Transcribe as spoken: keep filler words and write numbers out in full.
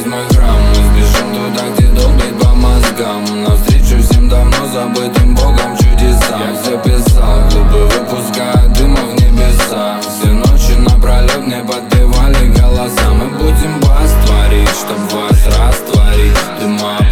восьмой храм. Мы спешим туда, где долбит по мозгам, навстречу всем давно забытым Богом чудесам. Я все писал, клубы выпускают дыма в небеса. Все ночи напролет мне подпевали голоса. Мы будем бас творить, чтоб вас растворить. Дыма